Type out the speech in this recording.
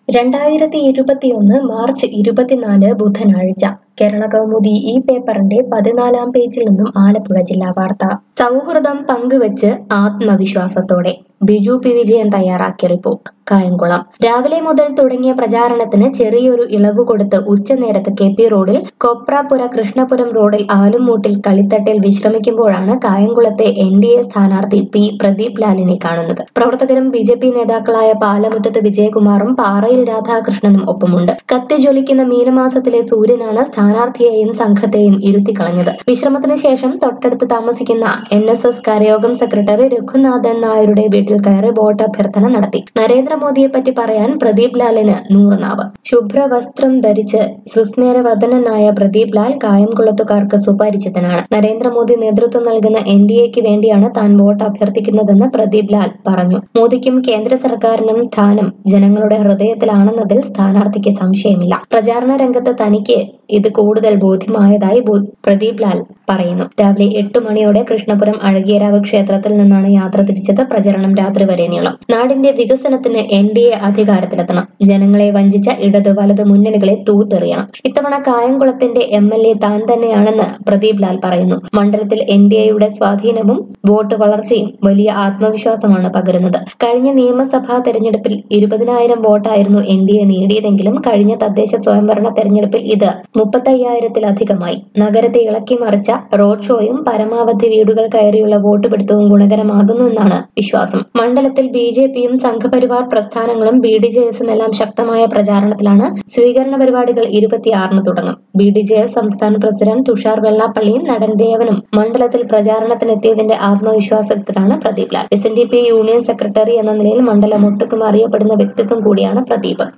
March 24 ബുധനാഴ്ച കേരള കൗമുദി ഈ പേപ്പറിന്റെ 14-ാം പേജിൽ നിന്നും ആലപ്പുഴ ജില്ലാ വാർത്ത. സൗഹൃദം പങ്കുവച്ച് ആത്മവിശ്വാസത്തോടെ ബിജു പി വിജയൻ തയ്യാറാക്കിയ റിപ്പോർട്ട്. കായംകുളം. രാവിലെ മുതൽ തുടങ്ങിയ പ്രചാരണത്തിന് ചെറിയൊരു ഇളവ് കൊടുത്ത് ഉച്ചനേരത്ത് കെ.പി. റോഡിൽ കൊപ്രാപ്പുര കൃഷ്ണപുരം റോഡിൽ ആലുംമൂട്ടിൽ കളിത്തട്ടിൽ വിശ്രമിക്കുമ്പോഴാണ് കായംകുളത്തെ എൻ.ഡി.എ സ്ഥാനാർത്ഥി പി. പ്രദീപ് ലാലിനെ കാണുന്നത്. പ്രവർത്തകരും ബി.ജെ.പി നേതാക്കളായ പാലമുറ്റത്ത് വിജയകുമാറും പാറയിൽ രാധാകൃഷ്ണനും ഒപ്പമുണ്ട്. കത്തിജ്വലിക്കുന്ന മീനമാസത്തിലെ സൂര്യനാണ് സ്ഥാനാർത്ഥിയെയും സംഘത്തെയും ഇരുത്തിക്കളഞ്ഞത്. വിശ്രമത്തിന് ശേഷം തൊട്ടടുത്ത് താമസിക്കുന്ന എൻ.എസ്.എസ് കരയോഗം സെക്രട്ടറി രഘുനാഥൻ നായരുടെ വീട്ടിൽ കയറി വോട്ട് അഭ്യർത്ഥന നടത്തി. നരേന്ദ്രമോദിയെപ്പറ്റി പറയാൻ പ്രദീപ് ലാലിന് 100 നാവ്. ശുഭ്രവസ്ത്രം ധരിച്ച് സുസ്മേരവദനനായ പ്രദീപ് ലാൽ കായംകുളത്തുകാർക്ക് സുപരിചിതനാണ്. നരേന്ദ്രമോദി നേതൃത്വം നൽകുന്ന എൻ.ഡി.എക്ക് വേണ്ടിയാണ് താൻ വോട്ട് അഭ്യർത്ഥിക്കുന്നതെന്ന് പ്രദീപ് ലാൽ പറഞ്ഞു. മോദിക്കും കേന്ദ്ര സർക്കാരിനും സ്ഥാനം ജനങ്ങളുടെ ഹൃദയത്തിലാണെന്നതിൽ സ്ഥാനാർത്ഥിക്ക് സംശയമില്ല. പ്രചാരണ രംഗത്ത് തനിക്ക് ഇത് കൂടുതൽ ബോധ്യമായതായി പ്രദീപ് ലാൽ പറയുന്നു. രാവിലെ 8 മണിയോടെ കൃഷ്ണപുരം അഴകിയരാവ് ക്ഷേത്രത്തിൽ നിന്നാണ് യാത്ര തിരിച്ചത്. പ്രചരണം രാത്രി വരെ നീളും. നാടിന്റെ വികസനത്തിന് എൻ.ഡി.എ അധികാരത്തിലെത്തണം. ജനങ്ങളെ വഞ്ചിച്ച ഇടത് വലത് മുന്നണികളെ തൂത്തെറിയണം. ഇത്തവണ കായംകുളത്തിന്റെ എം.എൽ.എ താൻ തന്നെയാണെന്ന് പ്രദീപ് ലാൽ പറയുന്നു. മണ്ഡലത്തിൽ എൻ.ഡി.എയുടെ സ്വാധീനവും വോട്ട് വളർച്ചയും വലിയ ആത്മവിശ്വാസമാണ് പകരുന്നത്. കഴിഞ്ഞ നിയമസഭാ തെരഞ്ഞെടുപ്പിൽ 20,000 വോട്ടായിരുന്നു എൻ.ഡി.എ നേടിയതെങ്കിലും കഴിഞ്ഞ തദ്ദേശ സ്വയംഭരണ തെരഞ്ഞെടുപ്പിൽ ഇത് 35,000-ത്തിലധികമായി. നഗരത്തെ ഇളക്കി മറിച്ച റോഡ് ഷോയും പരമാവധി വീടുകൾ കയറിയുള്ള വോട്ട് പിടുത്തവും ഗുണകരമാകുന്നുവെന്നാണ് വിശ്വാസം. മണ്ഡലത്തിൽ ബി.ജെ.പിയും സംഘപരിവാർ പ്രസ്ഥാനങ്ങളും ബി.ഡി.ജെ.എസും എല്ലാം ശക്തമായ പ്രചാരണത്തിലാണ്. സ്വീകരണ പരിപാടികൾ 26-ന് തുടങ്ങും. ബി.ഡി.ജെ.എസ് സംസ്ഥാന പ്രസിഡന്റ് തുഷാർ വെള്ളാപ്പള്ളിയും നടൻ ദേവനും മണ്ഡലത്തിൽ പ്രചാരണത്തിനെത്തിയതിന്റെ ആത്മവിശ്വാസത്തിലാണ് Pradeep Lal. SNDP union secretary എന്ന നിലയിൽ മണ്ഡലം ഒട്ടുക്കും അറിയപ്പെടുന്ന വ്യക്തിത്വം കൂടിയാണ് പ്രദീപ്.